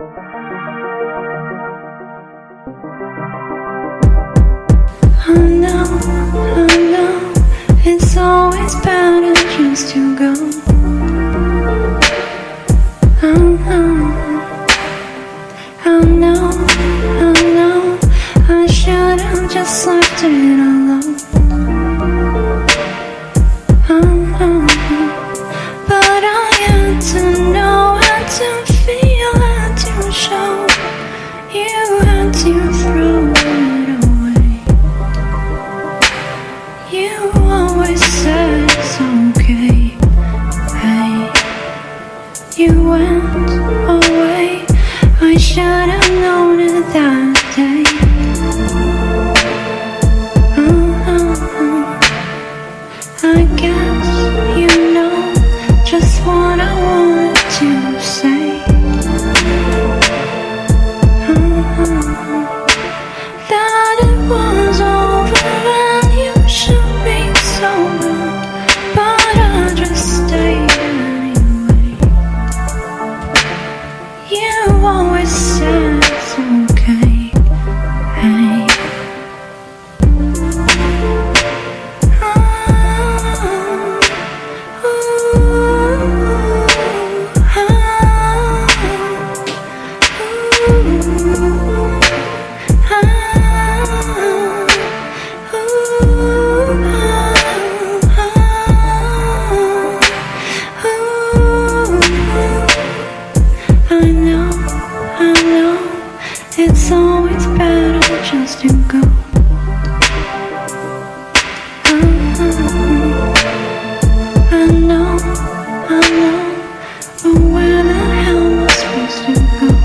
I know, it's always better just to go. I know, I should have just left it alone. But I had to know, had to feel, had to show. You had to throw it away. You always said it's okay. Hey, you went away. I should have known it that day. I guess you know just what I wanted to say. That it was over and you should be sober, but I just stayed anyway. You always said it's okay. Hey. I know, it's always better just to go. I know, but where the hell am I supposed to go?